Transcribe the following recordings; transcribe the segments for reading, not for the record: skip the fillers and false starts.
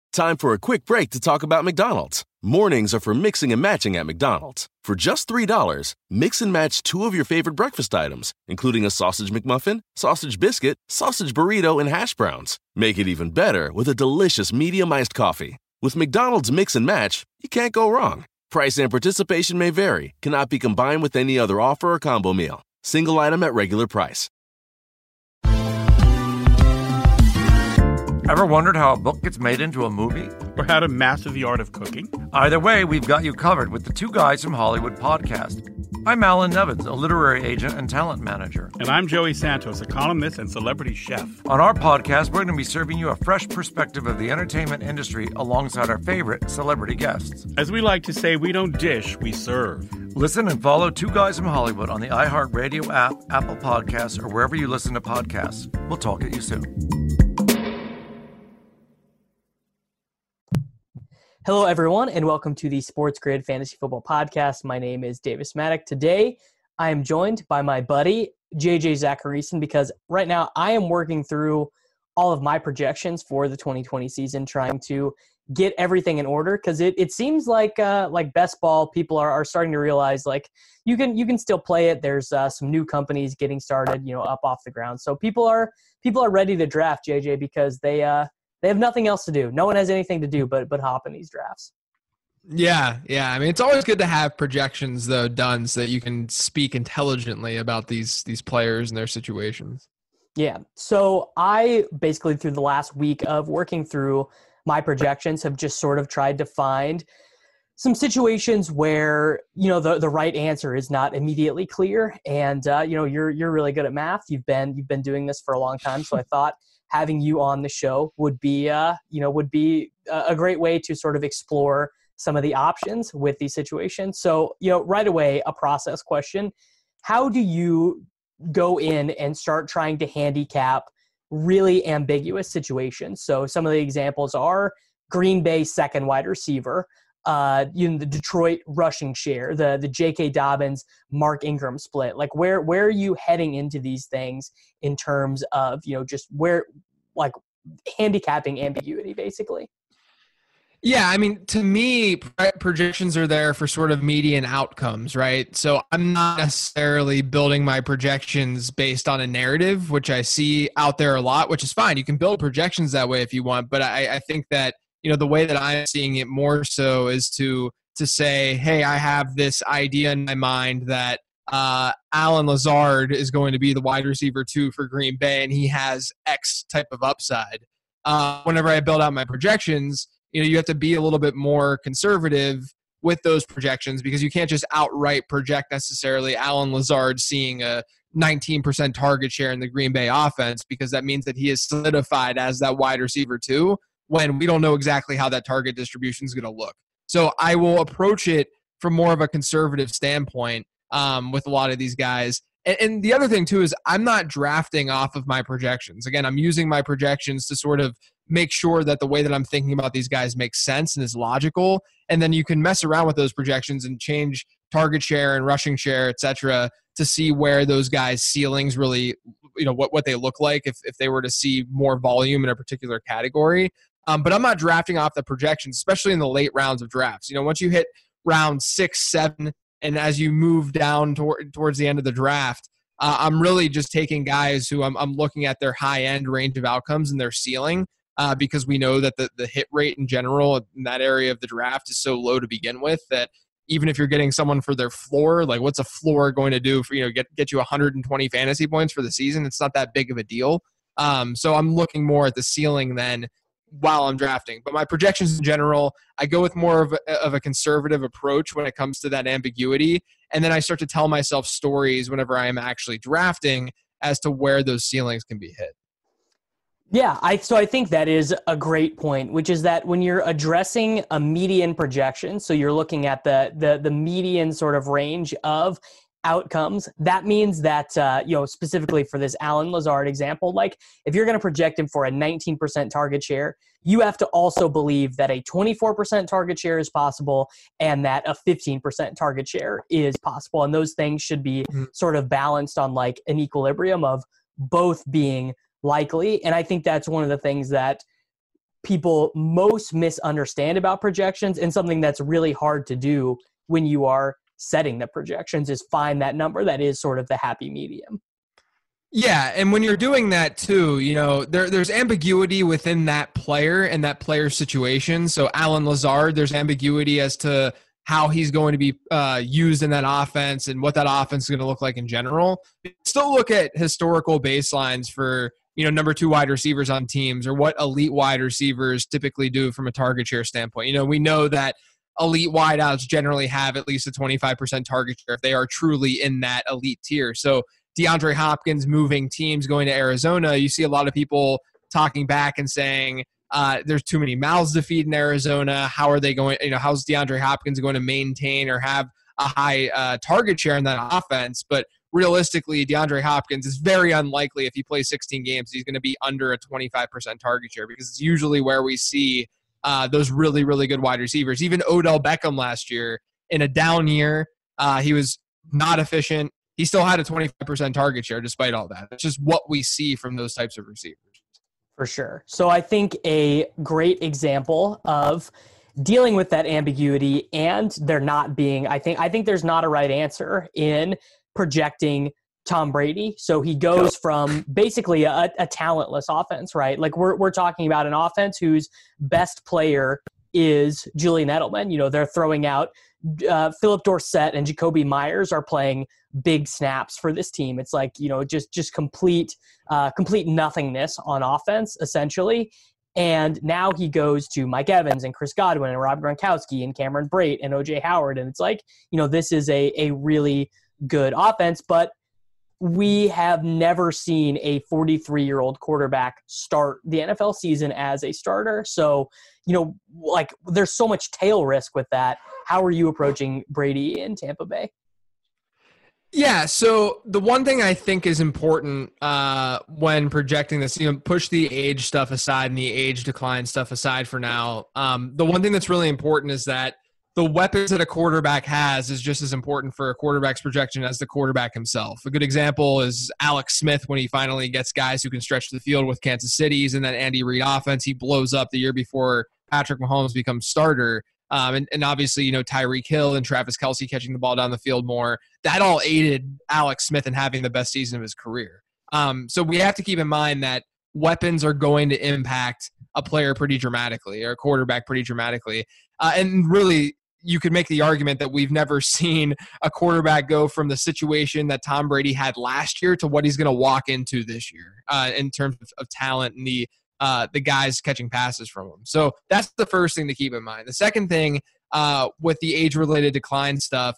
Time for a quick break to talk about McDonald's. Mornings are for mixing and matching at McDonald's. For just $3, mix and match 2 of your favorite breakfast items, including a sausage McMuffin, sausage biscuit, sausage burrito, and hash browns. Make it even better with a delicious medium iced coffee. With McDonald's Mix and Match, you can't go wrong. Price and participation may vary. Cannot be combined with any other offer or combo meal. Single item at regular price. Ever wondered how a book gets made into a movie? Or how to master the art of cooking? Either way, we've got you covered with the Two Guys from Hollywood podcast. I'm Alan Nevins, a literary agent and talent manager. And I'm Joey Santos, a columnist and celebrity chef. On our podcast, we're going to be serving you a fresh perspective of the entertainment industry alongside our favorite celebrity guests. As we like to say, we don't dish, we serve. Listen and follow Two Guys from Hollywood on the iHeartRadio app, Apple Podcasts, or wherever you listen to podcasts. We'll talk at you soon. Hello, everyone, and welcome to the Sports Grid Fantasy Football Podcast. My name is Davis Maddock. Today, I am joined by my buddy, JJ Zachariason, because right now I am working through all of my projections for the 2020 season, trying to get everything in order, because it seems like best ball, people are starting to realize you can still play it. There's some new companies getting started, up off the ground. So people are ready to draft, JJ, because they have nothing else to do. No one has anything to do but hop in these drafts. Yeah. I mean, it's always good to have projections, though, done so that you can speak intelligently about these players and their situations. Yeah. So I basically, through the last week of working through my projections, have just sort of tried to find some situations where, the right answer is not immediately clear. And, you're really good at math. You've been doing this for a long time. So I thought having you on the show would be a great way to sort of explore some of the options with these situations. So, right away, a process question. How do you go in and start trying to handicap really ambiguous situations? So some of the examples are Green Bay second wide receiver, the Detroit rushing share, the J.K. Dobbins, Mark Ingram split. Like where are you heading into these things in terms of, just where, like, handicapping ambiguity, basically? Yeah, I mean, to me, projections are there for sort of median outcomes, right? So I'm not necessarily building my projections based on a narrative, which I see out there a lot, which is fine. You can build projections that way if you want, but I think that, the way that I'm seeing it more so is to say, hey, I have this idea in my mind that Allen Lazard is going to be the wide receiver 2 for Green Bay, and he has X type of upside. Whenever I build out my projections, you have to be a little bit more conservative with those projections, because you can't just outright project necessarily Allen Lazard seeing a 19% target share in the Green Bay offense, because that means that he is solidified as that wide receiver 2 when we don't know exactly how that target distribution is going to look. So I will approach it from more of a conservative standpoint with a lot of these guys. And the other thing, too, is I'm not drafting off of my projections. Again, I'm using my projections to sort of make sure that the way that I'm thinking about these guys makes sense and is logical. And then you can mess around with those projections and change target share and rushing share, et cetera, to see where those guys' ceilings really, what they look like if they were to see more volume in a particular category. But I'm not drafting off the projections, especially in the late rounds of drafts. Once you hit round 6, 7, and as you move down towards the end of the draft, I'm really just taking guys who I'm looking at their high-end range of outcomes and their ceiling, because we know that the hit rate in general in that area of the draft is so low to begin with that even if you're getting someone for their floor, like what's a floor going to do for, get you 120 fantasy points for the season? It's not that big of a deal. So I'm looking more at the ceiling than while I'm drafting. But my projections in general, I go with more of a conservative approach when it comes to that ambiguity. And then I start to tell myself stories whenever I am actually drafting as to where those ceilings can be hit. Yeah, so I think that is a great point, which is that when you're addressing a median projection, so you're looking at the median sort of range of outcomes, that means that, specifically for this Allen Lazard example, like if you're going to project him for a 19% target share, you have to also believe that a 24% target share is possible and that a 15% target share is possible. And those things should be sort of balanced on like an equilibrium of both being likely. And I think that's one of the things that people most misunderstand about projections, and something that's really hard to do when you are setting the projections, is find that number that is sort of the happy medium. Yeah, and when you're doing that too, there's ambiguity within that player and that player's situation. So Alan Lazard, there's ambiguity as to how he's going to be used in that offense and what that offense is going to look like in general. Still look at historical baselines for number 2 wide receivers on teams, or what elite wide receivers typically do from a target share standpoint. We know that elite wideouts generally have at least a 25% target share if they are truly in that elite tier. So DeAndre Hopkins moving teams, going to Arizona, you see a lot of people talking back and saying there's too many mouths to feed in Arizona. How are they going? How's DeAndre Hopkins going to maintain or have a high target share in that offense? But realistically, DeAndre Hopkins is very unlikely, if he plays 16 games, he's going to be under a 25% target share, because it's usually where we see those really, really good wide receivers. Even Odell Beckham last year, in a down year, he was not efficient. He still had a 25% target share despite all that. It's just what we see from those types of receivers. For sure. So I think a great example of dealing with that ambiguity and there not being, I think there's not a right answer in projecting Tom Brady. So he goes from basically a talentless offense, right? Like we're talking about an offense whose best player is Julian Edelman. They're throwing out Philip Dorsett and Jacoby Myers are playing big snaps for this team. It's like, just complete nothingness on offense, essentially. And now he goes to Mike Evans and Chris Godwin and Rob Gronkowski and Cameron Brate and OJ Howard. And it's like, this is a really good offense, but we have never seen a 43-year-old quarterback start the NFL season as a starter. So, there's so much tail risk with that. How are you approaching Brady in Tampa Bay? Yeah, so the one thing I think is important when projecting this, push the age stuff aside and the age decline stuff aside for now. The one thing that's really important is that the weapons that a quarterback has is just as important for a quarterback's projection as the quarterback himself. A good example is Alex Smith when he finally gets guys who can stretch the field with Kansas City's and that Andy Reid offense. He blows up the year before Patrick Mahomes becomes starter. And obviously, Tyreek Hill and Travis Kelce catching the ball down the field more. That all aided Alex Smith in having the best season of his career. So we have to keep in mind that weapons are going to impact a player pretty dramatically, or a quarterback pretty dramatically. And really, you could make the argument that we've never seen a quarterback go from the situation that Tom Brady had last year to what he's going to walk into this year in terms of talent and the guys catching passes from him. So that's the first thing to keep in mind. The second thing with the age-related decline stuff,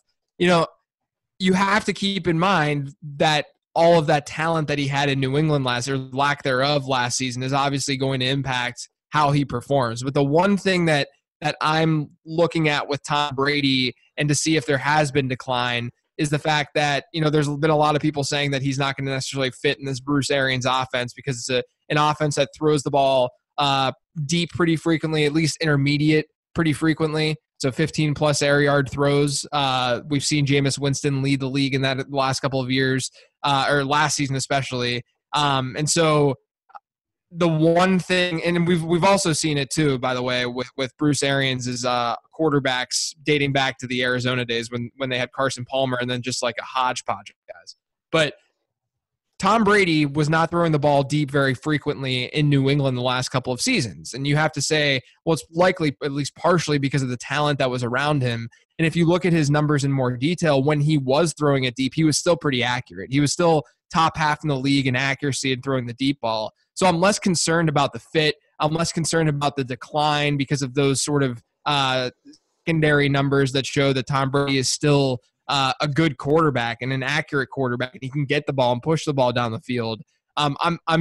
you have to keep in mind that all of that talent that he had in New England last year, lack thereof last season, is obviously going to impact how he performs. But the one thing that I'm looking at with Tom Brady and to see if there has been decline is the fact that, there's been a lot of people saying that he's not going to necessarily fit in this Bruce Arians offense because it's an offense that throws the ball deep pretty frequently, at least intermediate pretty frequently. So 15-plus air yard throws. We've seen Jameis Winston lead the league in that the last couple of years, or last season especially. And so the one thing, and we've also seen it too, by the way, with Bruce Arians' quarterbacks dating back to the Arizona days when they had Carson Palmer and then just like a hodgepodge of guys. But Tom Brady was not throwing the ball deep very frequently in New England the last couple of seasons. And you have to say, well, it's likely at least partially because of the talent that was around him. And if you look at his numbers in more detail, when he was throwing it deep, he was still pretty accurate. He was still top half in the league in accuracy and throwing the deep ball. So I'm less concerned about the fit. I'm less concerned about the decline because of those sort of secondary numbers that show that Tom Brady is still a good quarterback and an accurate quarterback. He can get the ball and push the ball down the field. I'm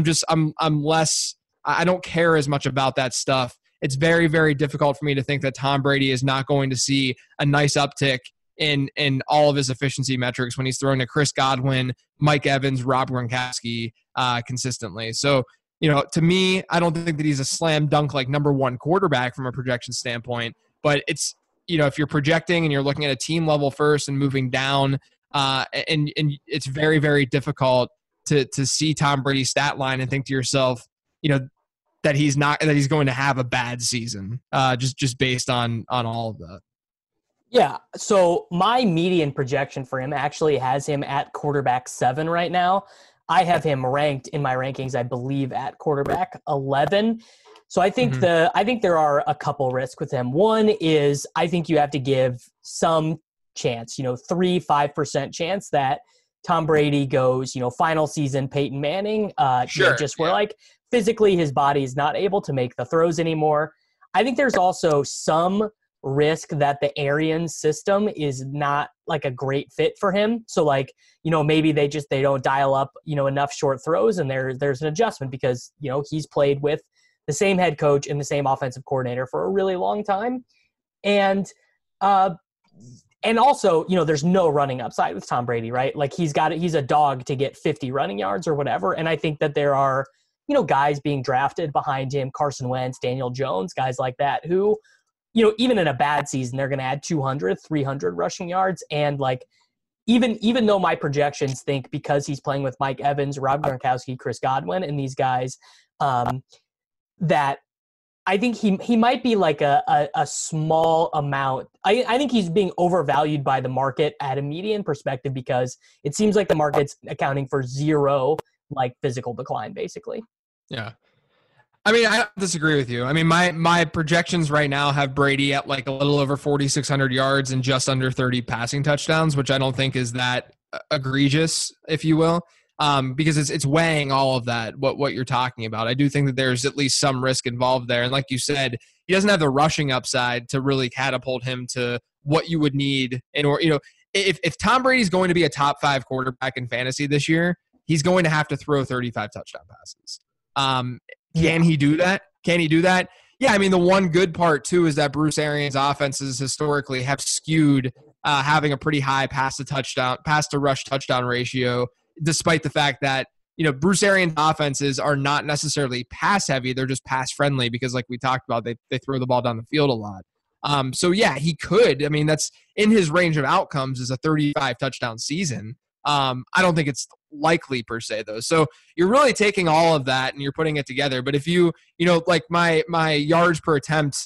less. I don't care as much about that stuff. It's very, very difficult for me to think that Tom Brady is not going to see a nice uptick in all of his efficiency metrics when he's throwing to Chris Godwin, Mike Evans, Rob Gronkowski consistently. So, to me, I don't think that he's a slam dunk like number one quarterback from a projection standpoint, but it's, if you're projecting and you're looking at a team level first and moving down, and it's very, very difficult to see Tom Brady's stat line and think to yourself, that he's going to have a bad season, just based on all of that. Yeah. So my median projection for him actually has him at quarterback 7 right now. I have him ranked in my rankings, I believe, at quarterback 11. So I think I think there are a couple risks with him. One is I think you have to give some chance, 3-5% chance that Tom Brady goes, final season Peyton Manning, where like physically his body is not able to make the throws anymore. I think there's also some risk that the Arians system is not like a great fit for him. So like, maybe they don't dial up, enough short throws, and there's an adjustment because, he's played with the same head coach and the same offensive coordinator for a really long time. And also, there's no running upside with Tom Brady, right? Like he's a dog to get 50 running yards or whatever. And I think that there are, guys being drafted behind him, Carson Wentz, Daniel Jones, guys like that who, even in a bad season, they're going to add 200, 300 rushing yards. And like, even though my projections think because he's playing with Mike Evans, Rob Gronkowski, Chris Godwin, and these guys, that I think he might be like a small amount. I think he's being overvalued by the market at a median perspective because it seems like the market's accounting for zero like physical decline, basically. Yeah. I mean, I don't disagree with you. I mean, my projections right now have Brady at like a little over 4,600 yards and just under 30 passing touchdowns, which I don't think is that egregious, if you will, because it's weighing all of that, what you're talking about. I do think that there's at least some risk involved there. And like you said, he doesn't have the rushing upside to really catapult him to what you would need in order, if Tom Brady's going to be a top 5 quarterback in fantasy this year, he's going to have to throw 35 touchdown passes. Can he do that? Yeah, I mean, the one good part, too, is that Bruce Arians' offenses historically have skewed having a pretty high pass-to-rush touchdown ratio, despite the fact that, Bruce Arians' offenses are not necessarily pass-heavy. They're just pass-friendly because, like we talked about, they throw the ball down the field a lot. So, yeah, he could. I mean, that's in his range of outcomes is a 35-touchdown season. I don't think it's likely per se though. So you're really taking all of that and you're putting it together. But if like my yards per attempt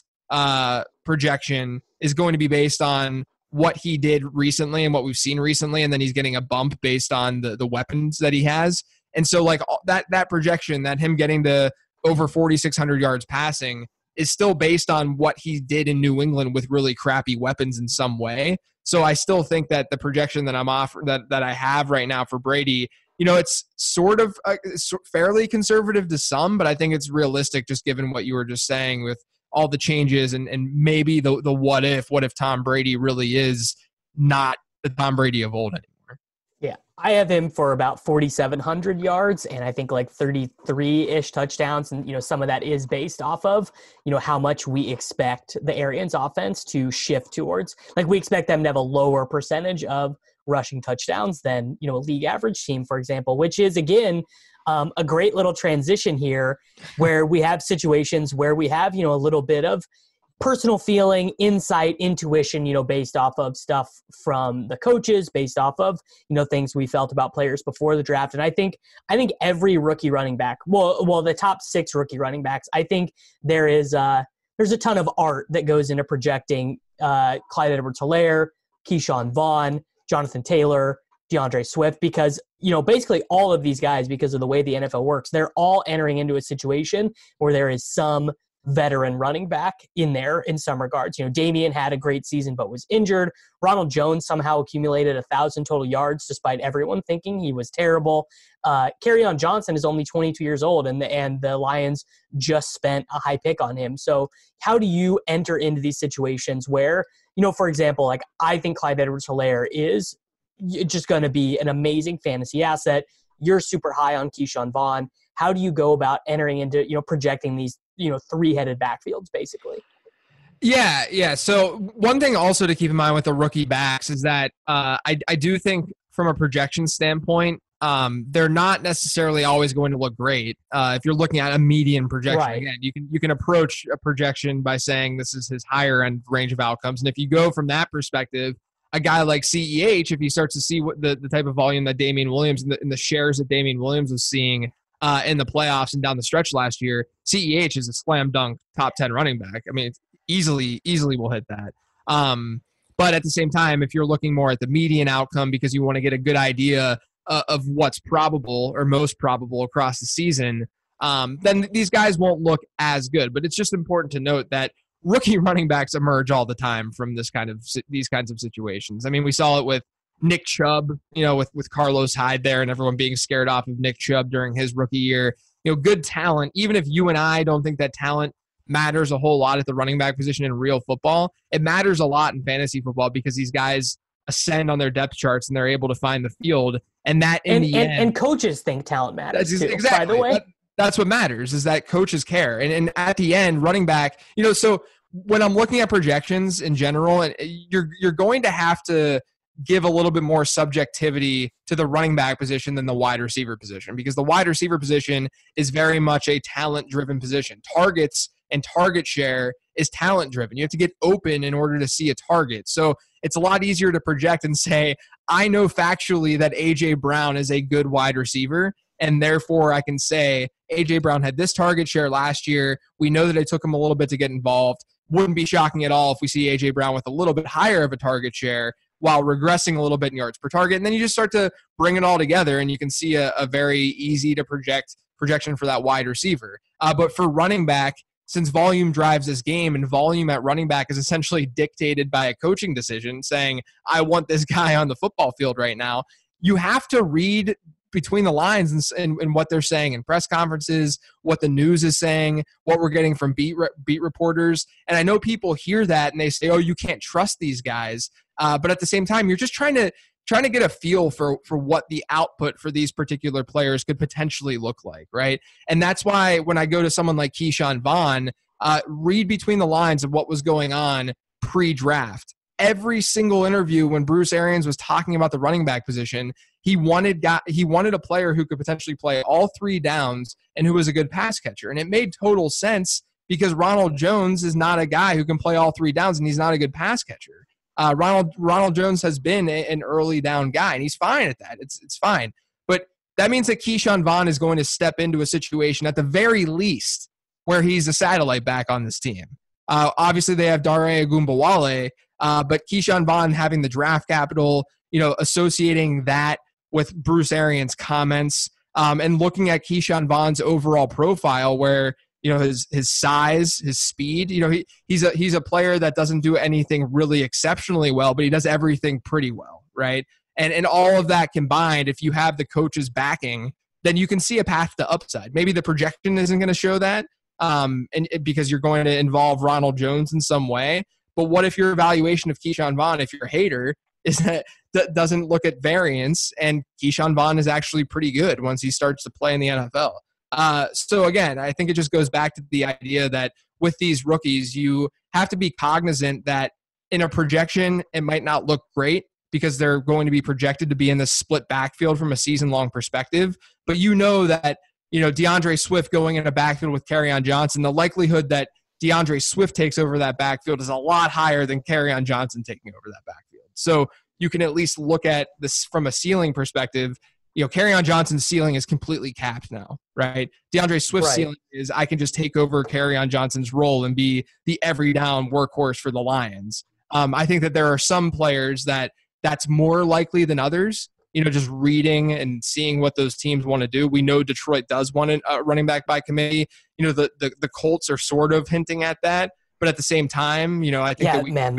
projection is going to be based on what he did recently and what we've seen recently, and then he's getting a bump based on the weapons that he has. And so like that projection that him getting to over 4,600 yards passing is still based on what he did in New England with really crappy weapons in some way. So I still think that the projection that I'm offering that I have right now for Brady, it's sort of fairly conservative to some, but I think it's realistic just given what you were just saying with all the changes and maybe the what if Tom Brady really is not the Tom Brady of old anymore. Yeah, I have him for about 4,700 yards and I think like 33-ish touchdowns. And, some of that is based off of, how much we expect the Arians offense to shift towards. Like we expect them to have a lower percentage of rushing touchdowns than, a league average team, for example, which is, again, a great little transition here where we have situations where we have, a little bit of personal feeling, insight, intuition, based off of stuff from the coaches, based off of, things we felt about players before the draft. And I think every rookie running back, well, the top 6 rookie running backs, I think there's a ton of art that goes into projecting Clyde Edwards-Helaire, Keyshawn Vaughn, Jonathan Taylor, DeAndre Swift, because, basically all of these guys, because of the way the NFL works, they're all entering into a situation where there is some veteran running back in there in some regards. Damian had a great season but was injured. Ronald Jones somehow accumulated 1,000 total yards despite everyone thinking he was terrible. Kerryon Johnson is only 22 years old and the Lions just spent a high pick on him. So how do you enter into these situations where, for example, like I think Clyde Edwards-Helaire is just going to be an amazing fantasy asset. You're super high on Keyshawn Vaughn. How do you go about entering into, projecting these, 3-headed backfields, basically? Yeah. So one thing also to keep in mind with the rookie backs is that I do think from a projection standpoint, they're not necessarily always going to look great. If you're looking at a median projection, right. Again, you can approach a projection by saying this is his higher end range of outcomes. And if you go from that perspective, a guy like CEH, if he starts to see what the type of volume that Damian Williams and the shares that Damian Williams was seeing, in the playoffs and down the stretch last year, CEH is a slam dunk top 10 running back. I mean, it's easily will hit that. But at the same time, if you're looking more at the median outcome because you want to get a good idea of what's probable or most probable across the season, then these guys won't look as good. But it's just important to note that rookie running backs emerge all the time from these kinds of situations. I mean, we saw it with Nick Chubb, with Carlos Hyde there and everyone being scared off of Nick Chubb during his rookie year. Good talent, even if you and I don't think that talent matters a whole lot at the running back position in real football, it matters a lot in fantasy football because these guys ascend on their depth charts and they're able to find the field. And that and coaches think talent matters too, exactly. By the way. That's what matters, is that coaches care. And at the end, running back, so when I'm looking at projections in general, you're going to have to give a little bit more subjectivity to the running back position than the wide receiver position, because the wide receiver position is very much a talent-driven position. Targets and target share is talent-driven. You have to get open in order to see a target. So it's a lot easier to project and say, I know factually that A.J. Brown is a good wide receiver, and therefore I can say A.J. Brown had this target share last year. We know that it took him a little bit to get involved. Wouldn't be shocking at all if we see A.J. Brown with a little bit higher of a target share while regressing a little bit in yards per target. And then you just start to bring it all together, and you can see a very easy to projection for that wide receiver. But for running back, since volume drives this game and volume at running back is essentially dictated by a coaching decision saying, I want this guy on the football field right now, you have to read between the lines and what they're saying in press conferences, what the news is saying, what we're getting from beat reporters. And I know people hear that and they say, oh, you can't trust these guys. But at the same time, you're just trying to get a feel for what the output for these particular players could potentially look like, right? And that's why when I go to someone like Keyshawn Vaughn, read between the lines of what was going on pre-draft. Every single interview when Bruce Arians was talking about the running back position, he wanted a player who could potentially play all three downs and who was a good pass catcher. And it made total sense because Ronald Jones is not a guy who can play all three downs, and he's not a good pass catcher. Ronald Jones has been an early down guy, and he's fine at that. It's fine. But that means that Keyshawn Vaughn is going to step into a situation at the very least where he's a satellite back on this team. Obviously, they have Dare Ogunbowale, but Keyshawn Vaughn having the draft capital, associating that with Bruce Arians' comments, and looking at Keyshawn Vaughn's overall profile where, his size, his speed, he's a player that doesn't do anything really exceptionally well, but he does everything pretty well, right? And all of that combined, if you have the coach's backing, then you can see a path to upside. Maybe the projection isn't going to show that, because you're going to involve Ronald Jones in some way. But what if your evaluation of Keyshawn Vaughn, if you're a hater, is that doesn't look at variance, and Keyshawn Vaughn is actually pretty good once he starts to play in the NFL. So again, I think it just goes back to the idea that with these rookies, you have to be cognizant that in a projection, it might not look great because they're going to be projected to be in the split backfield from a season-long perspective. But that, DeAndre Swift going in a backfield with Kerryon Johnson, the likelihood that DeAndre Swift takes over that backfield is a lot higher than Kerryon Johnson taking over that backfield. So you can at least look at this from a ceiling perspective. Kerryon Johnson's ceiling is completely capped now, right? DeAndre Swift's ceiling is I can just take over Kerryon Johnson's role and be the every down workhorse for the Lions. I think that there are some players that's more likely than others. Just reading and seeing what those teams want to do. We know Detroit does want a running back by committee. The Colts are sort of hinting at that. But at the same time, I think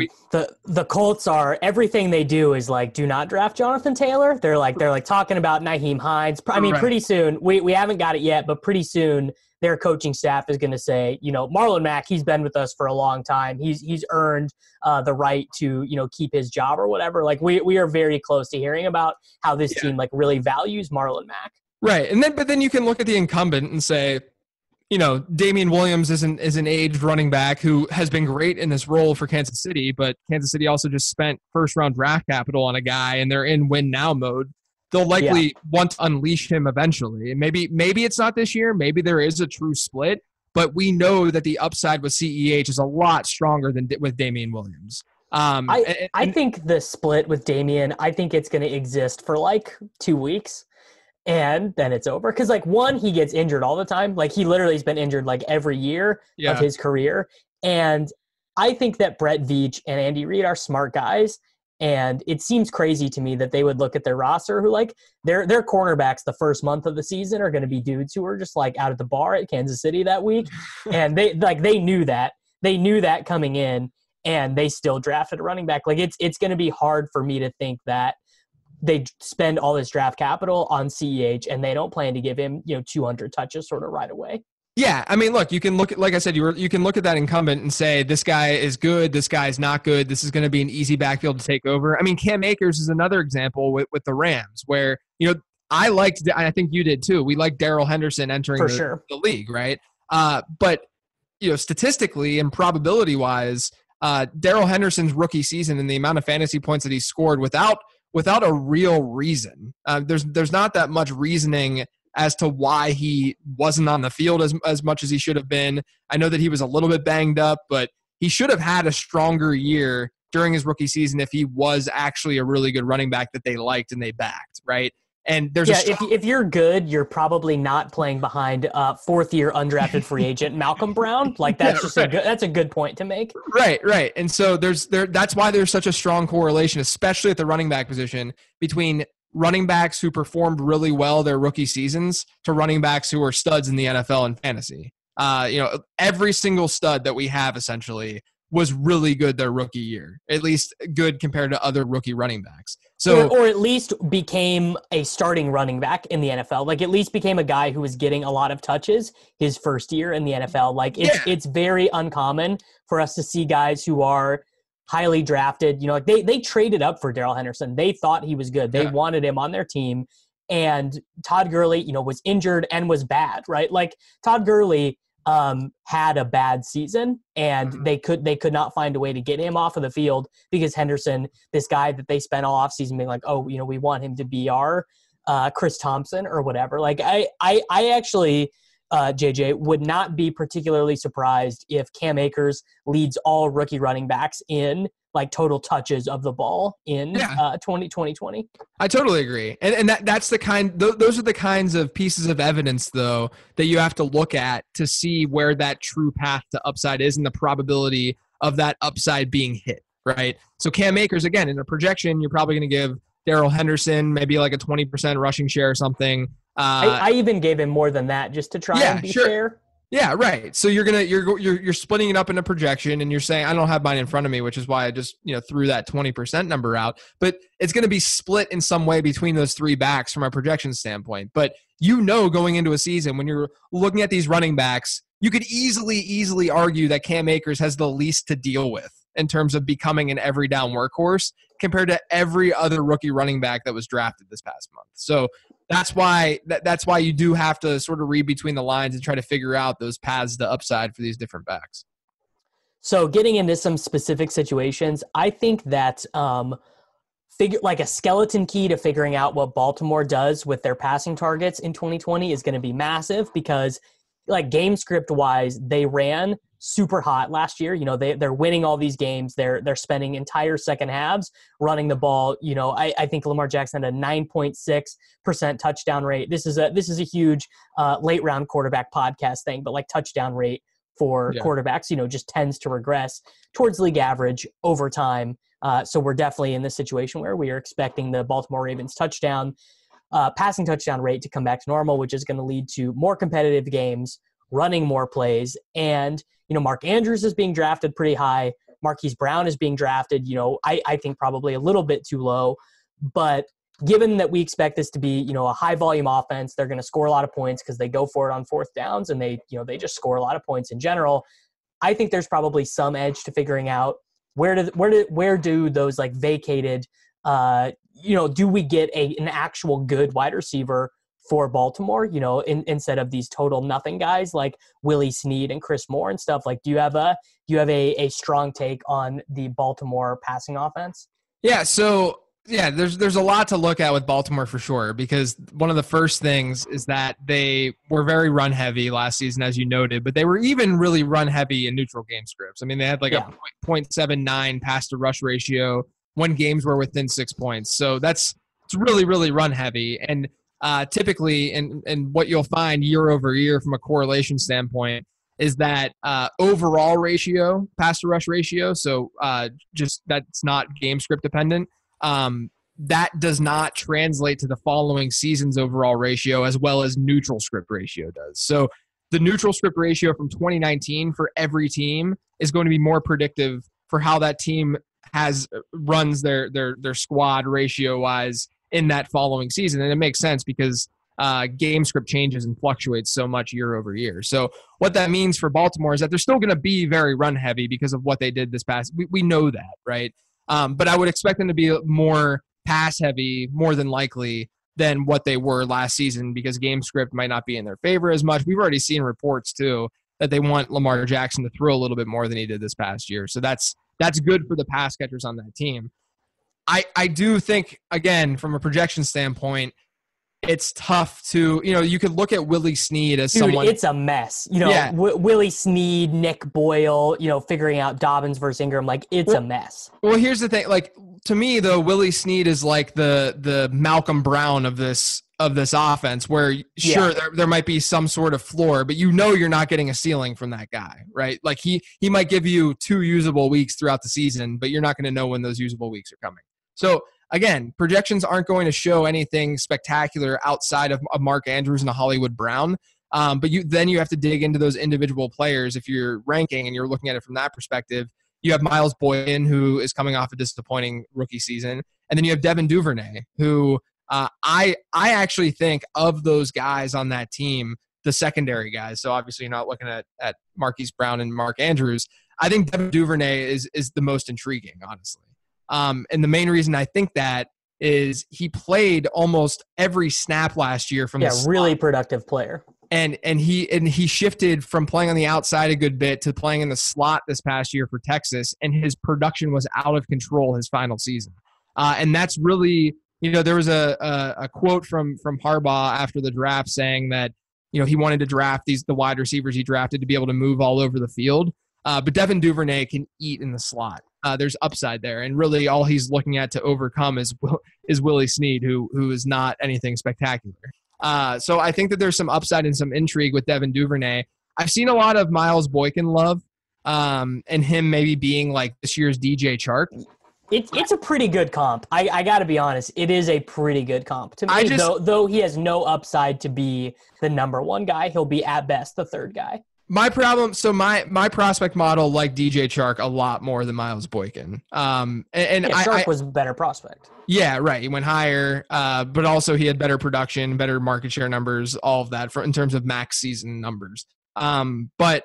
the Colts are, everything they do is like, do not draft Jonathan Taylor. They're like talking about Nyheim Hines. I mean, pretty soon, we haven't got it yet, but pretty soon their coaching staff is going to say, Marlon Mack, he's been with us for a long time. He's earned the right to, keep his job or whatever. Like we are very close to hearing about how this team really values Marlon Mack. Right. But then you can look at the incumbent and say, Damian Williams is an aged running back who has been great in this role for Kansas City, but Kansas City also just spent first-round draft capital on a guy, and they're in win-now mode. They'll likely want to unleash him eventually. And maybe it's not this year. Maybe there is a true split, but we know that the upside with CEH is a lot stronger than with Damian Williams. I think the split with Damian, I think it's going to exist for 2 weeks. and then it's over. Because, like, one, he gets injured all the time. Like, he literally has been injured, like, every year of his career. And I think that Brett Veach and Andy Reid are smart guys. And it seems crazy to me that they would look at their roster who, like, their cornerbacks the first month of the season are going to be dudes who are just, like, out at the bar at Kansas City that week. And they knew that. They knew that coming in, and they still drafted a running back. Like, it's going to be hard for me to think that they spend all this draft capital on CEH and they don't plan to give him, 200 touches sort of right away. Yeah, I mean, look, you can look at, like I said, you can look at that incumbent and say, this guy is good, this guy's not good, this is going to be an easy backfield to take over. I mean, Cam Akers is another example with the Rams where, I liked, I think you did too, we liked Darrell Henderson entering the league, right? But, statistically and probability-wise, Darrell Henderson's rookie season and the amount of fantasy points that he scored without a real reason, there's not that much reasoning as to why he wasn't on the field as much as he should have been. I know that he was a little bit banged up, but he should have had a stronger year during his rookie season if he was actually a really good running back that they liked and they backed, right? And there's if you're good, you're probably not playing behind fourth-year undrafted free agent Malcolm Brown. Like that's that's a good point to make. Right. And so that's why there's such a strong correlation, especially at the running back position, between running backs who performed really well their rookie seasons to running backs who are studs in the NFL and fantasy. Every single stud that we have essentially was really good their rookie year, at least good compared to other rookie running backs. So, or at least became a starting running back in the NFL. Like at least became a guy who was getting a lot of touches his first year in the NFL. Like it's very uncommon for us to see guys who are highly drafted. Like they traded up for Darrell Henderson. They thought he was good. They wanted him on their team. And Todd Gurley, was injured and was bad, right? Like Todd Gurley had a bad season, and they could not find a way to get him off of the field because Henderson, this guy that they spent all offseason being like, oh, we want him to be our Chris Thompson or whatever. Like I actually, JJ, would not be particularly surprised if Cam Akers leads all rookie running backs in like total touches of the ball in 2020. I totally agree. And that's the those are the kinds of pieces of evidence though that you have to look at to see where that true path to upside is and the probability of that upside being hit, right? So Cam Akers, again, in a projection, you're probably going to give Darrell Henderson maybe like a 20% rushing share or something. I even gave him more than that just to try and be fair. Yeah, right. So you're splitting it up in a projection, and you're saying, I don't have mine in front of me, which is why I just threw that 20% number out. But it's going to be split in some way between those three backs from a projection standpoint. But going into a season when you're looking at these running backs, you could easily argue that Cam Akers has the least to deal with in terms of becoming an every down workhorse compared to every other rookie running back that was drafted this past month. So that's why you do have to sort of read between the lines and try to figure out those paths to upside for these different backs. So getting into some specific situations, I think that like a skeleton key to figuring out what Baltimore does with their passing targets in 2020 is going to be massive because like game script wise, they ran super hot last year. They're winning all these games. They're spending entire second halves running the ball. I think Lamar Jackson had a 9.6% touchdown rate. This is a huge late round quarterback podcast thing, but like touchdown rate for quarterbacks, just tends to regress towards league average over time. So we're definitely in this situation where we are expecting the Baltimore Ravens passing touchdown rate to come back to normal, which is going to lead to more competitive games, running more plays. And, Mark Andrews is being drafted pretty high. Marquise Brown is being drafted, I think probably a little bit too low. But given that we expect this to be, a high volume offense, they're going to score a lot of points because they go for it on fourth downs and they just score a lot of points in general. I think there's probably some edge to figuring out where do those like vacated, do we get an actual good wide receiver for Baltimore, instead of these total nothing guys like Willie Snead and Chris Moore and stuff? Like, do you have a strong take on the Baltimore passing offense? Yeah. So there's a lot to look at with Baltimore for sure, because one of the first things is that they were very run heavy last season, as you noted, but they were even really run heavy in neutral game scripts. I mean, they had like a 0.79 pass to rush ratio when games were within 6 points. So it's really, really run heavy. And typically, and what you'll find year over year from a correlation standpoint is that overall ratio, pass to rush ratio, so just that's not game script dependent, that does not translate to the following season's overall ratio as well as neutral script ratio does. So the neutral script ratio from 2019 for every team is going to be more predictive for how that team runs their squad ratio wise in that following season. And it makes sense because game script changes and fluctuates so much year over year. So what that means for Baltimore is that they're still going to be very run heavy because of what they did this past. We know that, right? But I would expect them to be more pass heavy, more than likely, than what they were last season because game script might not be in their favor as much. We've already seen reports too that they want Lamar Jackson to throw a little bit more than he did this past year. So that's good for the pass catchers on that team. I do think, again, from a projection standpoint, it's tough to, you could look at Willie Snead as someone. It's a mess. Yeah. Willie Snead, Nick Boyle, figuring out Dobbins versus Ingram, it's a mess. Well, here's the thing. To me, though, Willie Snead is like the Malcolm Brown of this offense, where sure there might be some sort of floor, but you're not getting a ceiling from that guy, right? Like he might give you 2 usable weeks throughout the season, but you're not going to know when those usable weeks are coming. So again, projections aren't going to show anything spectacular outside of Mark Andrews and a Hollywood Brown. But you have to dig into those individual players if you're ranking and you're looking at it from that perspective. You have Miles Boykin, who is coming off a disappointing rookie season. And then you have Devin Duvernay, who I actually think of those guys on that team, the secondary guys. So obviously you're not looking at Marquise Brown and Mark Andrews. I think Devin Duvernay is the most intriguing, honestly. And the main reason I think that is he played almost every snap last year from the slot. Really productive player. And he shifted from playing on the outside a good bit to playing in the slot this past year for Texas, and his production was out of control his final season. And that's really, there was a quote from Harbaugh after the draft saying that, he wanted to draft the wide receivers he drafted to be able to move all over the field. But Devin Duvernay can eat in the slot. There's upside there, and really all he's looking at to overcome is Willie Snead, who is not anything spectacular. So I think that there's some upside and some intrigue with Devin Duvernay. I've seen a lot of Miles Boykin love, and him maybe being like this year's DJ Chark. It's a pretty good comp. I got to be honest. It is a pretty good comp. To me, though he has no upside to be the number one guy, he'll be at best the third guy. My problem, so my prospect model liked DJ Chark a lot more than Miles Boykin. Chark was a better prospect. Yeah, right. He went higher, but also he had better production, better market share numbers, all of that in terms of max season numbers. But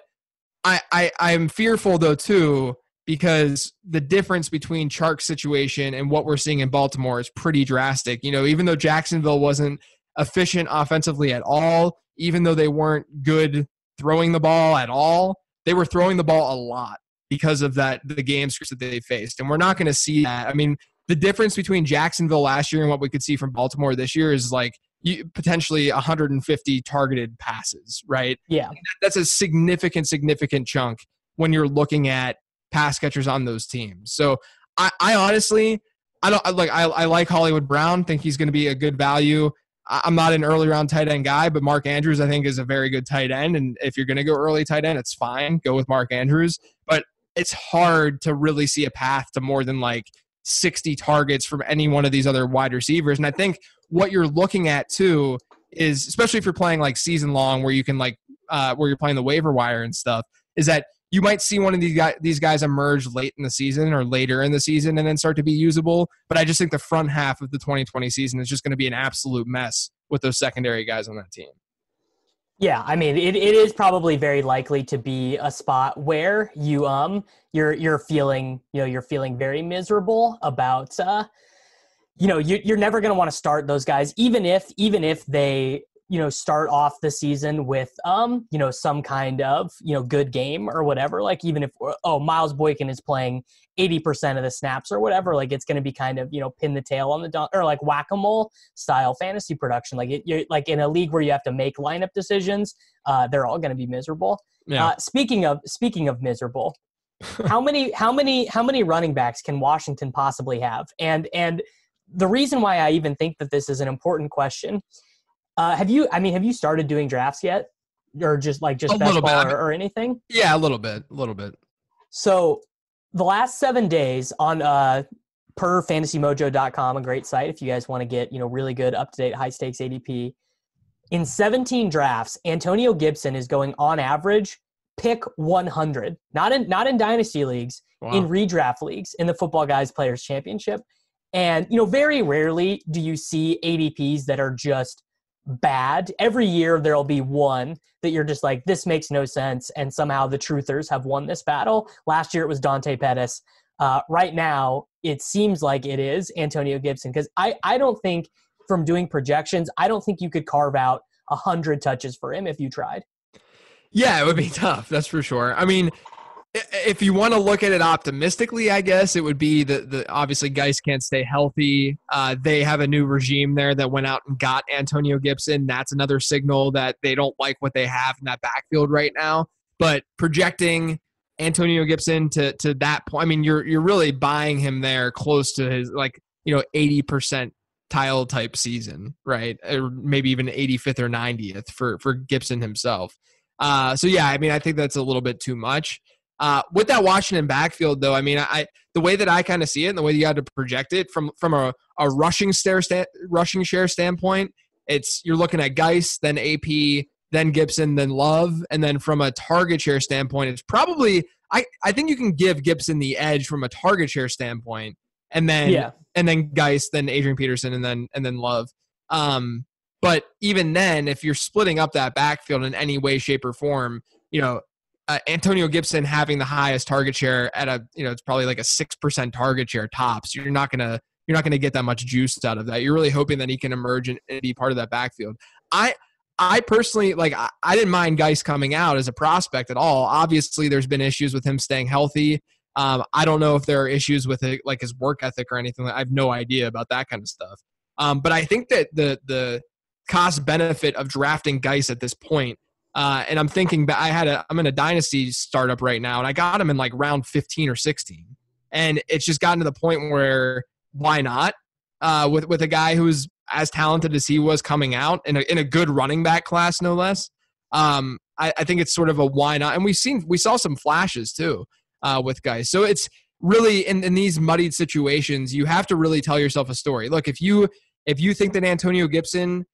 I'm fearful though too, because the difference between Chark's situation and what we're seeing in Baltimore is pretty drastic. Even though Jacksonville wasn't efficient offensively at all, even though they weren't good throwing the ball at all, they were throwing the ball a lot because of the game scripts that they faced. And we're not going to see that. I mean, the difference between Jacksonville last year and what we could see from Baltimore this year is potentially 150 targeted passes, right? Yeah. That's a significant chunk when you're looking at pass catchers on those teams. So I honestly, I like Hollywood Brown, think he's going to be a good value. I'm not an early round tight end guy, but Mark Andrews, I think, is a very good tight end. And if you're going to go early tight end, it's fine. Go with Mark Andrews. But it's hard to really see a path to more than 60 targets from any one of these other wide receivers. And I think what you're looking at too is, especially if you're playing season long where you can where you're playing the waiver wire and stuff, is that you might see one of these guys emerge late in the season or later in the season and then start to be usable. But I just think the front half of the 2020 season is just going to be an absolute mess with those secondary guys on that team. Yeah, I mean, it is probably very likely to be a spot where you're feeling very miserable about you're never going to want to start those guys, even if they start off the season with, some kind of, good game or whatever. Even if, Miles Boykin is playing 80% of the snaps or whatever, it's going to be kind of, pin the tail on the or whack-a-mole style fantasy production. You're in a league where you have to make lineup decisions, they're all going to be miserable. Yeah. Speaking of miserable, how many running backs can Washington possibly have? And the reason why I even think that this is an important question Have you started doing drafts yet, or just A best little ball bit. or anything? Yeah, a little bit. So the last 7 days on per fantasymojo.com, a great site if you guys want to get really good up to date high stakes ADP. In 17 drafts, Antonio Gibson is going on average pick 100, not in dynasty leagues, Wow. in redraft leagues, in the Football Guys Players Championship. And, very rarely do you see ADPs that are just bad. Every year there'll be one that you're just like, this makes no sense, and somehow the truthers have won this battle. Last year it was Dante Pettis. Right now it seems like it is Antonio Gibson, because I don't think, from doing projections, I don't think you could carve out 100 touches for him if you tried. Yeah, it would be tough. That's for sure. I mean, if you want to look at it optimistically, I guess it would be the obviously Geis can't stay healthy. They have a new regime there that went out and got Antonio Gibson. That's another signal that they don't like what they have in that backfield right now. But projecting Antonio Gibson to that point, I mean, you're really buying him there close to his 80% tile type season, right? Or maybe even 85th or 90th for Gibson himself. So yeah, I mean, I think that's a little bit too much. With that Washington backfield, though, I mean, the way that I kind of see it, and the way you got to project it from a rushing share standpoint, you're looking at Geis, then AP, then Gibson, then Love, and then from a target share standpoint, it's probably I think you can give Gibson the edge from a target share standpoint, and then Geis, then Adrian Peterson, and then Love. But even then, if you're splitting up that backfield in any way, shape, or form, Antonio Gibson having the highest target share at it's probably like a 6% target share tops. You're not gonna get that much juice out of that. You're really hoping that he can emerge and be part of that backfield. I personally, I didn't mind Geis coming out as a prospect at all. Obviously, there's been issues with him staying healthy. I don't know if there are issues with it, like his work ethic or anything. I have no idea about that kind of stuff. But I think that the cost benefit of drafting Geis at this point, and I'm thinking, I'm in a dynasty startup right now, and I got him in like round 15 or 16, and it's just gotten to the point where why not? With a guy who's as talented as he was coming out in a good running back class, no less. I think it's sort of a why not, and we saw some flashes too with Geis. So it's really in these muddied situations, you have to really tell yourself a story. Look, if you think that Antonio Gibson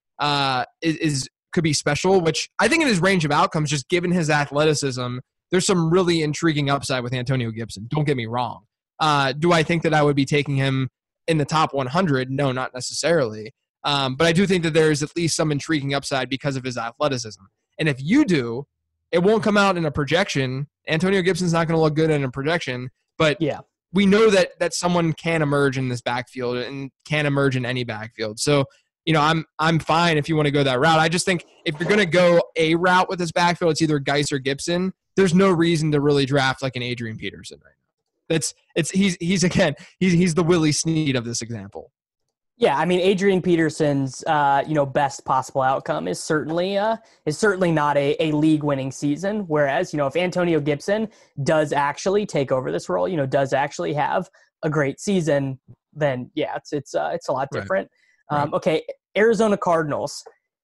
could be special, which I think in his range of outcomes, just given his athleticism, there's some really intriguing upside with Antonio Gibson. Don't get me wrong. Do I think that I would be taking him in the top 100? No, not necessarily. But I do think that there's at least some intriguing upside because of his athleticism. And if you do, it won't come out in a projection. Antonio Gibson's not going to look good in a projection, but yeah, we know that someone can emerge in this backfield and can emerge in any backfield. So, I'm fine if you want to go that route. I just think if you're going to go a route with this backfield, it's either Geis or Gibson. There's no reason to really draft like an Adrian Peterson right now. He's the Willie Snead of this example. Yeah, I mean, Adrian Peterson's best possible outcome is certainly not a league-winning season. Whereas, if Antonio Gibson does actually take over this role, does actually have a great season, then yeah, it's a lot different. Right. Okay, Arizona Cardinals.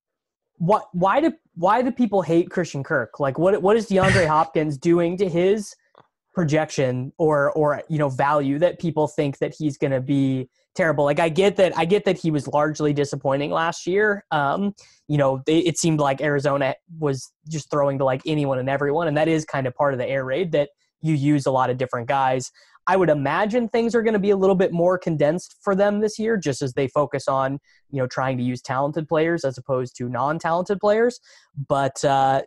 Why do people hate Christian Kirk? Like, what is DeAndre Hopkins doing to his projection or value that people think that he's going to be terrible? Like, I get that he was largely disappointing last year. It seemed like Arizona was just throwing to like anyone and everyone, and that is kind of part of the air raid, that you use a lot of different guys. I would imagine things are going to be a little bit more condensed for them this year, just as they focus on, trying to use talented players as opposed to non-talented players. But I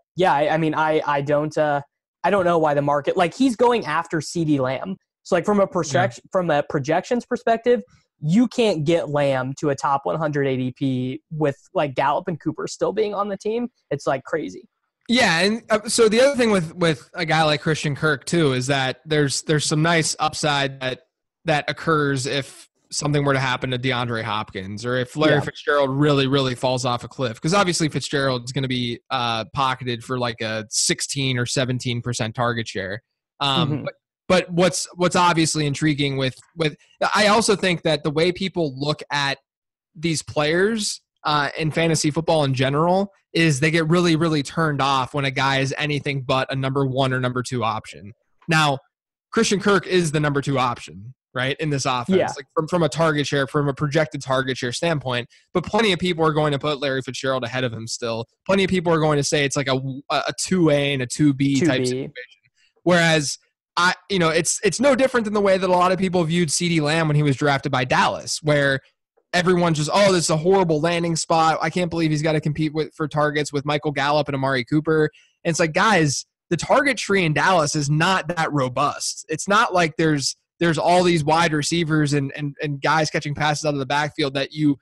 don't know why the market, like, he's going after CeeDee Lamb. So like from a projections perspective, you can't get Lamb to a top 100 ADP with like Gallup and Cooper still being on the team. It's like crazy. Yeah, and so the other thing with a guy like Christian Kirk too is that there's some nice upside that occurs if something were to happen to DeAndre Hopkins, or if Larry Fitzgerald really, really falls off a cliff. Because obviously Fitzgerald is going to be pocketed for like a 16 or 17% target share. But what's obviously intriguing with I also think that the way people look at these players in fantasy football in general is they get really, really turned off when a guy is anything but a number 1 or number 2 option. Now, Christian Kirk is the number 2 option, right, in this offense, like from a target share, from a projected target share standpoint. But plenty of people are going to put Larry Fitzgerald ahead of him still. Plenty of people are going to say it's like a 2A and a 2B type situation. Whereas, it's no different than the way that a lot of people viewed CeeDee Lamb when he was drafted by Dallas, where everyone's just, this is a horrible landing spot. I can't believe he's got to compete for targets with Michael Gallup and Amari Cooper. And it's like, guys, the target tree in Dallas is not that robust. It's not like there's all these wide receivers and guys catching passes out of the backfield that you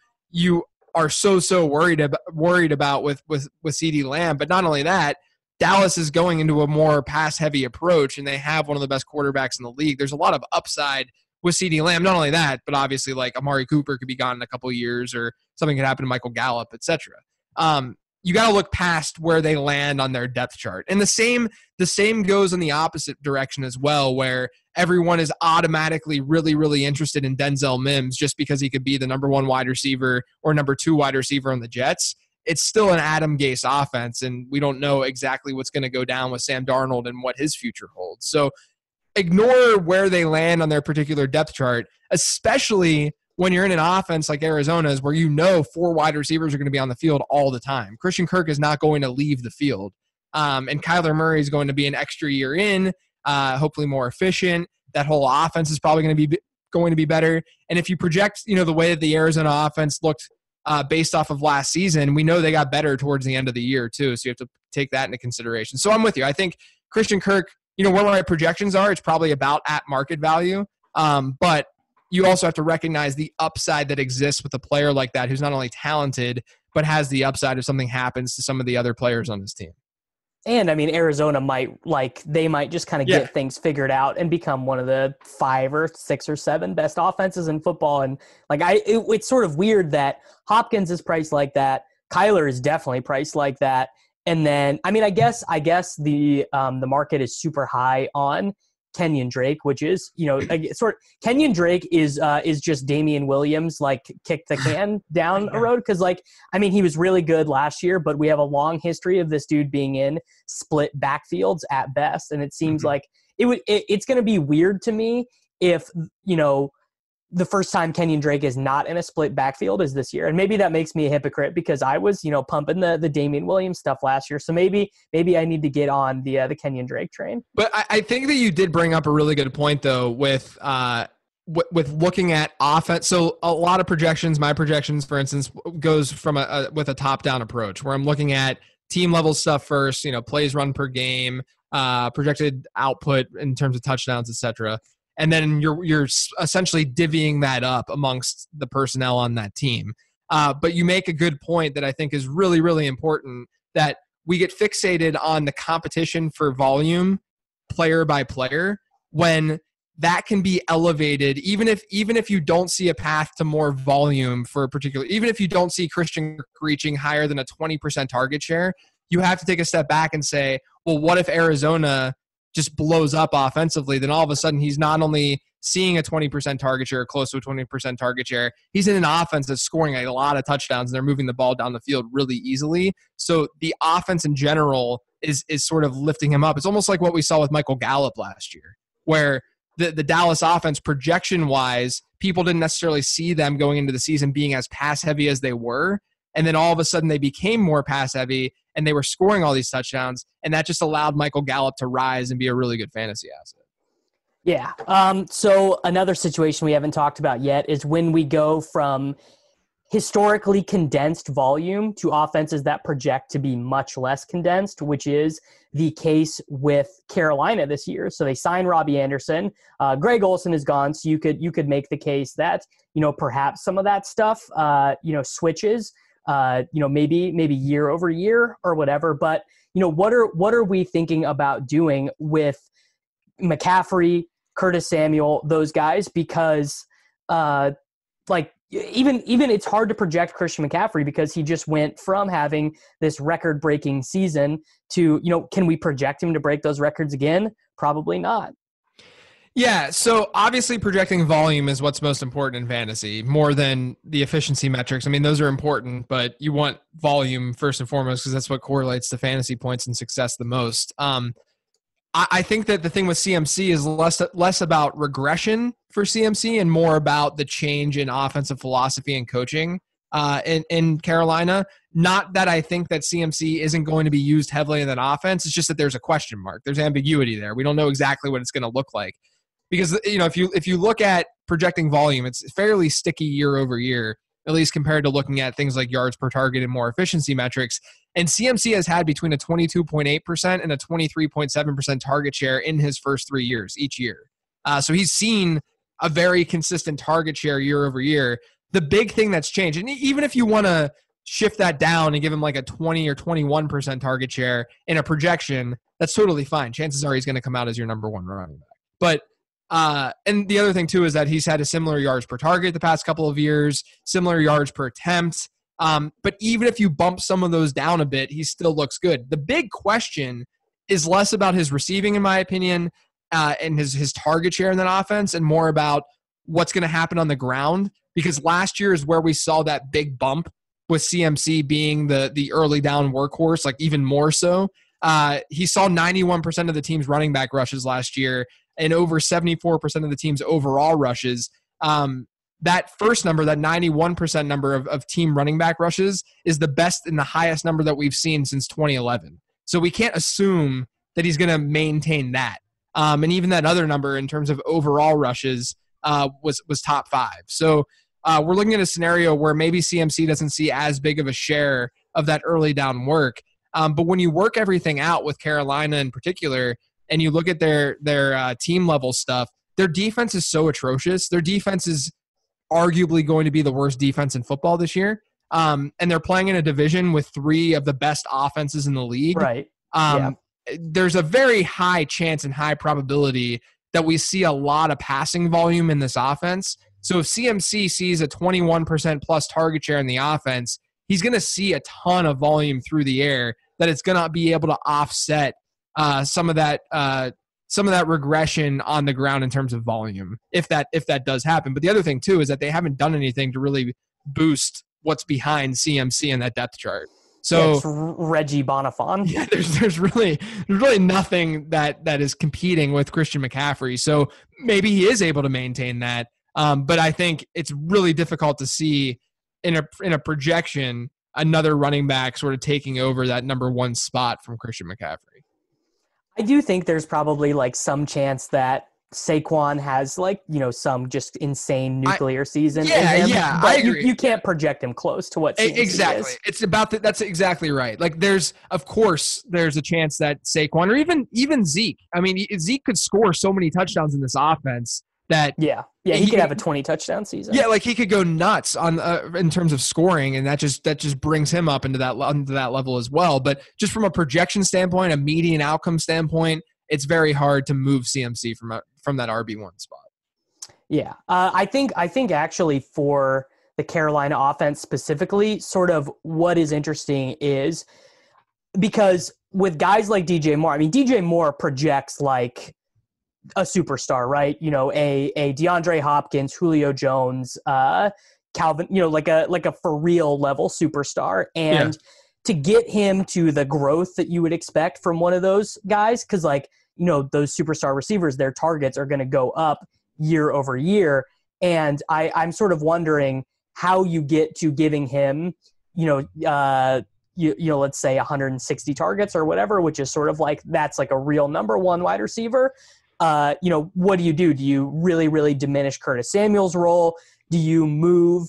are so worried about with CeeDee Lamb. But not only that, Dallas is going into a more pass-heavy approach, and they have one of the best quarterbacks in the league. There's a lot of upside with CeeDee Lamb. Not only that, but obviously like Amari Cooper could be gone in a couple of years, or something could happen to Michael Gallup, etc. You got to look past where they land on their depth chart. And the same goes in the opposite direction as well, where everyone is automatically really, really interested in Denzel Mims just because he could be the number 1 wide receiver or number 2 wide receiver on the Jets. It's still an Adam Gase offense, and we don't know exactly what's going to go down with Sam Darnold and what his future holds. So ignore where they land on their particular depth chart, especially when you're in an offense like Arizona's where 4 wide receivers are going to be on the field all the time. Christian Kirk is not going to leave the field. And Kyler Murray is going to be an extra year in, hopefully more efficient. That whole offense is probably going to be better. And if you project, the way that the Arizona offense looked based off of last season, we know they got better towards the end of the year too. So you have to take that into consideration. So I'm with you. I think Christian Kirk, where my projections are, it's probably about at market value. But you also have to recognize the upside that exists with a player like that who's not only talented, but has the upside if something happens to some of the other players on his team. And I mean, Arizona might just kind of get things figured out and become one of the 5 or 6 or 7 best offenses in football. And it's sort of weird that Hopkins is priced like that. Kyler is definitely priced like that. And then, I guess the market is super high on Kenyon Drake, which is, Kenyon Drake is just Damian Williams, kick the can down a road. Cause he was really good last year, but we have a long history of this dude being in split backfields at best. And it seems like it's going to be weird to me if, the first time Kenyon Drake is not in a split backfield is this year. And maybe that makes me a hypocrite because I was, pumping the Damian Williams stuff last year. So maybe I need to get on the Kenyon Drake train. But I think that you did bring up a really good point though with looking at offense. So a lot of projections, my projections, for instance, goes from with a top-down approach where I'm looking at team level stuff first, plays run per game, projected output in terms of touchdowns, etc. And then you're essentially divvying that up amongst the personnel on that team. But you make a good point that I think is really, really important, that we get fixated on the competition for volume player by player when that can be elevated, even if you don't see a path to more volume for a particular, even if you don't see Christian reaching higher than a 20% target share, you have to take a step back and say, well, what if Arizona just blows up offensively? Then all of a sudden he's not only seeing a 20% target share, close to a 20% target share, he's in an offense that's scoring a lot of touchdowns and they're moving the ball down the field really easily. So the offense in general is sort of lifting him up. It's almost like what we saw with Michael Gallup last year, where the Dallas offense, projection-wise, people didn't necessarily see them going into the season being as pass-heavy as they were. And then all of a sudden they became more pass-heavy and they were scoring all these touchdowns. And that just allowed Michael Gallup to rise and be a really good fantasy asset. Yeah. So another situation we haven't talked about yet is when we go from historically condensed volume to offenses that project to be much less condensed, which is the case with Carolina this year. So they signed Robbie Anderson. Greg Olsen is gone. So you could make the case that, perhaps some of that stuff, switches, maybe year over year or whatever. But, what are we thinking about doing with McCaffrey, Curtis Samuel, those guys? Because, even it's hard to project Christian McCaffrey because he just went from having this record-breaking season to, can we project him to break those records again? Probably not. Yeah, so obviously projecting volume is what's most important in fantasy, more than the efficiency metrics. I mean, those are important, but you want volume first and foremost because that's what correlates to fantasy points and success the most. I think that the thing with CMC is less about regression for CMC and more about the change in offensive philosophy and coaching in Carolina. Not that I think that CMC isn't going to be used heavily in that offense. It's just that there's a question mark. There's ambiguity there. We don't know exactly what it's going to look like. Because, you know, if you look at projecting volume, it's fairly sticky year over year, at least compared to looking at things like yards per target and more efficiency metrics. And CMC has had between a 22.8% and a 23.7% target share in his first 3 years, each year. So he's seen a very consistent target share year over year. The big thing that's changed, and even if you want to shift that down and give him like a 20 or 21% target share in a projection, that's totally fine. Chances are he's going to come out as your number one running back. But and the other thing too is that he's had a similar yards per target the past couple of years, similar yards per attempt. But even if you bump some of those down a bit, he still looks good. The big question is less about his receiving, in my opinion, and his target share in that offense, and more about what's going to happen on the ground. Because last year is where we saw that big bump with CMC being the early down workhorse, like even more so. He saw 91% of the team's running back rushes last year, and over 74% of the team's overall rushes. That first number, that 91% number of team running back rushes, is the best and the highest number that we've seen since 2011. So we can't assume that he's going to maintain that. And even that other number in terms of overall rushes was top 5. So we're looking at a scenario where maybe CMC doesn't see as big of a share of that early down work. But when you work everything out with Carolina in particular, and you look at their team level stuff, their defense is so atrocious. Their defense is arguably going to be the worst defense in football this year. And they're playing in a division with 3 of the best offenses in the league. Right. There's a very high chance and high probability that we see a lot of passing volume in this offense. So if CMC sees a 21% plus target share in the offense, he's going to see a ton of volume through the air that it's going to be able to offset some of that regression on the ground in terms of volume, if that does happen. But the other thing too is that they haven't done anything to really boost what's behind CMC in that depth chart. So it's Reggie Bonifant. Yeah, there's really nothing that is competing with Christian McCaffrey. So maybe he is able to maintain that. But I think it's really difficult to see in a projection another running back sort of taking over that number 1 spot from Christian McCaffrey. I do think there's probably like some chance that Saquon has like, you know, some just insane nuclear season. Yeah, but I agree. You can't project him close to what CMC exactly is. It's about that's exactly right. Like there's a chance that Saquon or even Zeke. I mean, Zeke could score so many touchdowns in this offense that he could have a 20 touchdown season. Yeah, like he could go nuts on in terms of scoring, and that just brings him up into that level as well. But just from a projection standpoint, a median outcome standpoint, it's very hard to move CMC from that RB1 spot. Yeah, I think actually for the Carolina offense specifically, sort of what is interesting is because with guys like DJ Moore, I mean DJ Moore projects like a superstar, right? You know, a DeAndre Hopkins, Julio Jones, Calvin, you know, like a for real level superstar. And to get him to the growth that you would expect from one of those guys, because like, you know, those superstar receivers, their targets are going to go up year over year. And I'm sort of wondering how you get to giving him, you know, let's say 160 targets or whatever, which is sort of like, that's like a real number 1 wide receiver. You know, what do? Do you really, really diminish Curtis Samuel's role? Do you move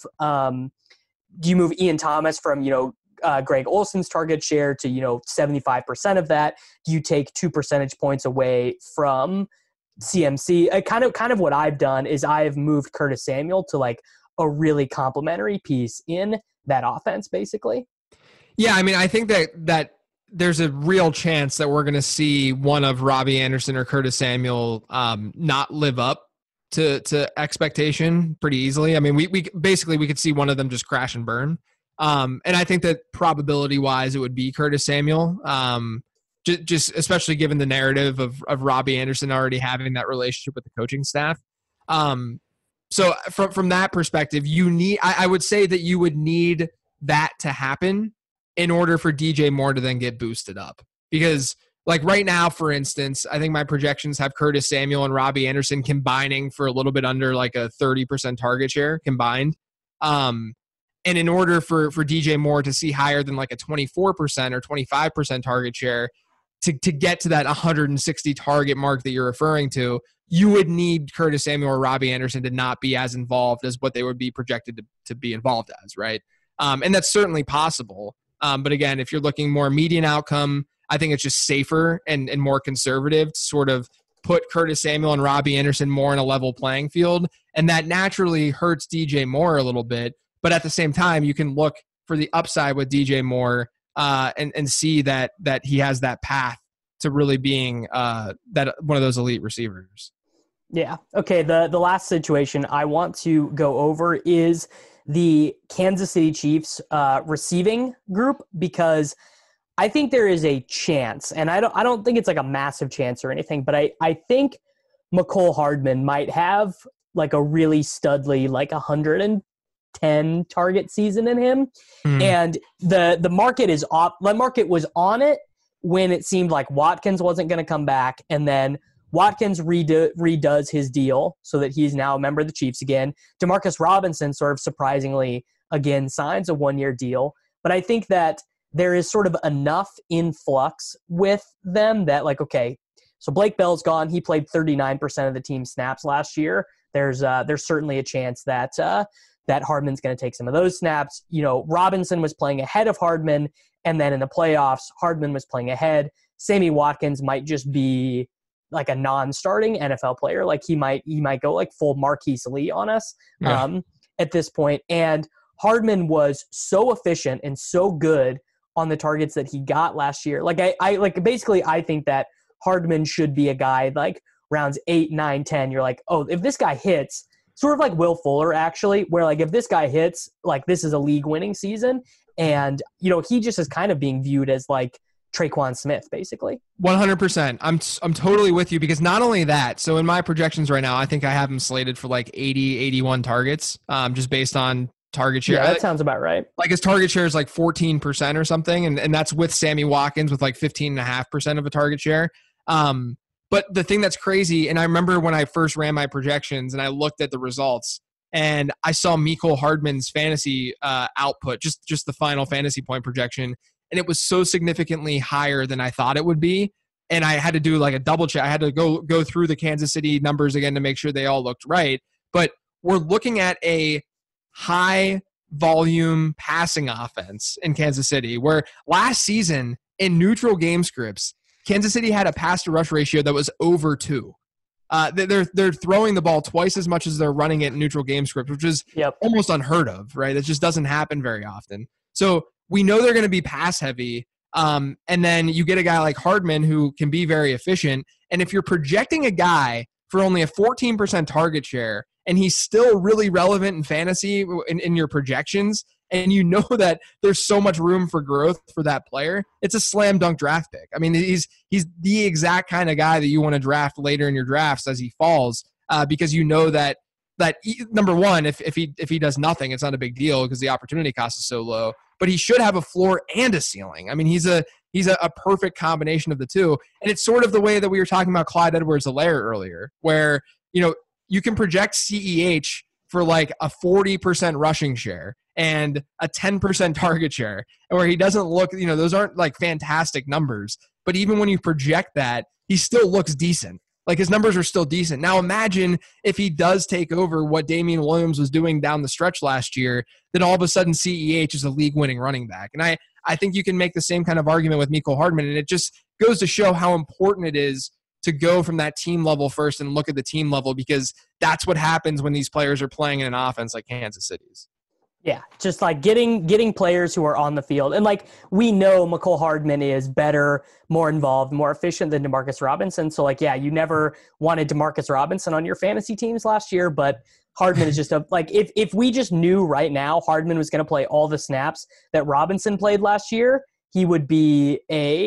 Ian Thomas from, you know, Greg Olson's target share to, you know, 75% of that? Do you take 2 percentage points away from CMC? Kind of what I've done is I've moved Curtis Samuel to like a really complementary piece in that offense, basically. Yeah, I mean, I think that there's a real chance that we're going to see one of Robbie Anderson or Curtis Samuel not live up to expectation pretty easily. I mean, we could see one of them just crash and burn. And I think that probability wise, it would be Curtis Samuel. just especially given the narrative of Robbie Anderson already having that relationship with the coaching staff. So from that perspective, I would say that you would need that to happen in order for DJ Moore to then get boosted up. Because like right now, for instance, I think my projections have Curtis Samuel and Robbie Anderson combining for a little bit under like a 30% target share combined. And in order for DJ Moore to see higher than like a 24% or 25% target share to get to that 160 target mark that you're referring to, you would need Curtis Samuel or Robbie Anderson to not be as involved as what they would be projected to be involved as, right? And that's certainly possible. But again, if you're looking more median outcome, I think it's just safer and more conservative to sort of put Curtis Samuel and Robbie Anderson more in a level playing field. And that naturally hurts DJ Moore a little bit. But at the same time, you can look for the upside with DJ Moore and see that he has that path to really being that one of those elite receivers. Yeah. Okay. The last situation I want to go over is the Kansas City Chiefs receiving group, because I think there is a chance, and I don't think it's like a massive chance or anything, but I think Mecole Hardman might have like a really studly, like 110 target season in him. And the market is off. The market was on it when it seemed like Watkins wasn't going to come back, and then Watkins redoes his deal so that he's now a member of the Chiefs again. Demarcus Robinson sort of surprisingly again signs a 1-year deal. But I think that there is sort of enough influx with them that, like, okay, so Blake Bell's gone. He played 39% of the team snaps last year. There's certainly a chance that that Hardman's going to take some of those snaps. You know, Robinson was playing ahead of Hardman, and then in the playoffs, Hardman was playing ahead. Sammy Watkins might just be like a non-starting NFL player. Like he might go like full Marquise Lee on us at this point. And Hardman was so efficient and so good on the targets that he got last year. Like I think that Hardman should be a guy like rounds 8, 9, 10. You're like, oh, if this guy hits, sort of like Will Fuller actually, where like if this guy hits, like this is a league winning season. And, you know, he just is kind of being viewed as like Traquan Smith, basically. 100%. I'm totally with you, because not only that, so in my projections right now, I think I have him slated for like 80, 81 targets, just based on target share. Yeah, that sounds about right. Like his target share is like 14% or something, and that's with Sammy Watkins with like 15.5% of a target share. But the thing that's crazy, and I remember when I first ran my projections and I looked at the results, and I saw Mecole Hardman's fantasy output, just the final fantasy point projection, and it was so significantly higher than I thought it would be. And I had to do like a double check. I had to go through the Kansas City numbers again to make sure they all looked right. But we're looking at a high volume passing offense in Kansas City, where last season in neutral game scripts, Kansas City had a pass to rush ratio that was over 2. They're throwing the ball twice as much as they're running it in neutral game script, which is almost unheard of, right? It just doesn't happen very often. So we know they're going to be pass heavy. And then you get a guy like Hardman who can be very efficient. And if you're projecting a guy for only a 14% target share, and he's still really relevant in fantasy in your projections, and you know that there's so much room for growth for that player, it's a slam dunk draft pick. I mean, he's the exact kind of guy that you want to draft later in your drafts as he falls, because you know that number one, if he does nothing, it's not a big deal because the opportunity cost is so low. But he should have a floor and a ceiling. I mean, he's a perfect combination of the two, and it's sort of the way that we were talking about Clyde Edwards-Helaire earlier, where you can project CEH for like a 40% rushing share and a 10% target share, and where he doesn't look, those aren't like fantastic numbers, but even when you project that, he still looks decent. Like his numbers are still decent. Now imagine if he does take over what Damian Williams was doing down the stretch last year, then all of a sudden CEH is a league-winning running back. And I think you can make the same kind of argument with Mecole Hardman, and it just goes to show how important it is to go from that team level first and look at the team level, because that's what happens when these players are playing in an offense like Kansas City's. Yeah, just like getting players who are on the field. And like we know Mecole Hardman is better, more involved, more efficient than Demarcus Robinson. So like, yeah, you never wanted Demarcus Robinson on your fantasy teams last year, but Hardman is just if we just knew right now Hardman was going to play all the snaps that Robinson played last year, he would be a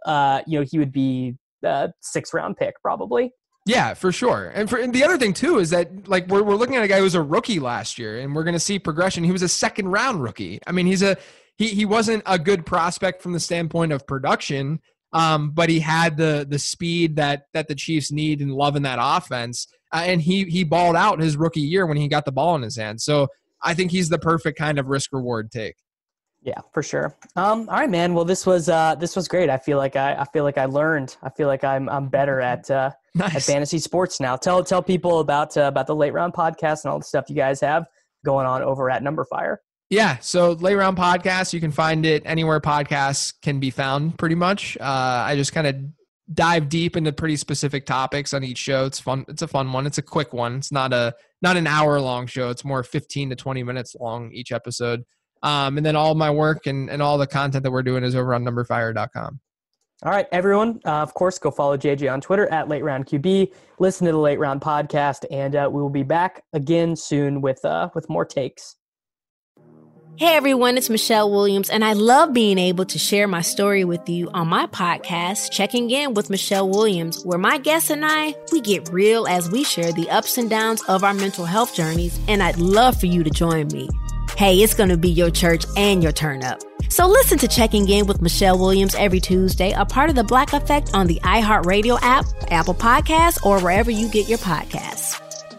he would be a 6th round pick probably. Yeah, for sure. And the other thing too is that like we're looking at a guy who was a rookie last year, and we're going to see progression. He was a 2nd round rookie. I mean, he wasn't a good prospect from the standpoint of production, but he had the speed that the Chiefs need and love in that offense. And he balled out his rookie year when he got the ball in his hand. So I think he's the perfect kind of risk reward take. Yeah, for sure. All right, man. Well, this was great. I feel like I learned. I feel like I'm better at Nice. at fantasy sports now. Tell people about the Late Round podcast and all the stuff you guys have going on over at Numberfire. Yeah, so Late Round Podcast, you can find it anywhere podcasts can be found pretty much. I just kind of dive deep into pretty specific topics on each show. It's fun. It's a fun one. It's a quick one. It's not an hour long show. It's more 15 to 20 minutes long each episode. And then all of my work and all the content that we're doing is over on numberfire.com. All right, everyone. Of course, go follow JJ on Twitter at LateRoundQB. Listen to the Late Round podcast, and we will be back again soon with more takes. Hey everyone, it's Michelle Williams, and I love being able to share my story with you on my podcast, Checking In with Michelle Williams, where my guests and we get real as we share the ups and downs of our mental health journeys, and I'd love for you to join me. Hey, it's going to be your church and your turn up. So listen to Checking In with Michelle Williams every Tuesday, a part of the Black Effect on the iHeartRadio app, Apple Podcasts, or wherever you get your podcasts.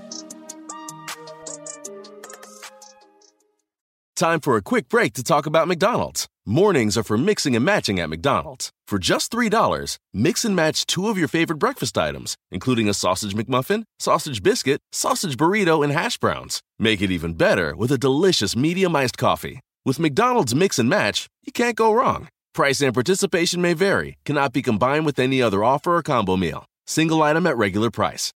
Time for a quick break to talk about McDonald's. Mornings are for mixing and matching at McDonald's. For just $3, mix and match 2 of your favorite breakfast items, including a sausage McMuffin, sausage biscuit, sausage burrito, and hash browns. Make it even better with a delicious medium iced coffee. With McDonald's Mix and Match, you can't go wrong. Price and participation may vary, cannot be combined with any other offer or combo meal. Single item at regular price.